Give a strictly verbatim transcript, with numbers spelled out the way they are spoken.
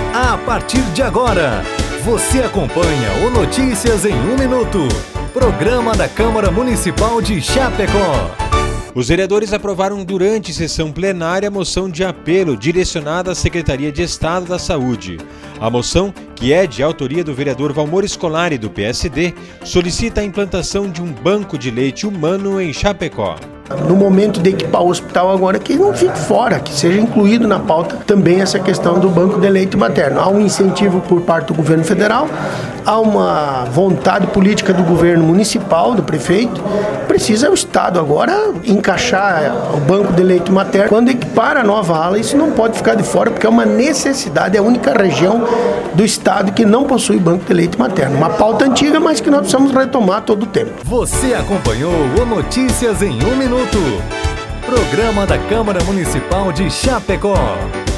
A partir de agora, você acompanha o Notícias em um Minuto, programa da Câmara Municipal de Chapecó. Os vereadores aprovaram durante sessão plenária a moção de apelo direcionada à Secretaria de Estado da Saúde. A moção, que é de autoria do vereador Valmor Scolari, do P S D, solicita a implantação de um banco de leite humano em Chapecó. No momento de equipar o hospital agora, que não fique fora, que seja incluído na pauta também essa questão do banco de leite materno. Há um incentivo por parte do governo federal, há uma vontade política do governo municipal, do prefeito. Precisa o Estado agora encaixar o banco de leite materno. Quando equipar a nova ala, isso não pode ficar de fora, porque é uma necessidade, é a única região do Estado que não possui banco de leite materno. Uma pauta antiga, mas que nós precisamos retomar todo o tempo. Você acompanhou o Notícias em um Minuto, programa da Câmara Municipal de Chapecó.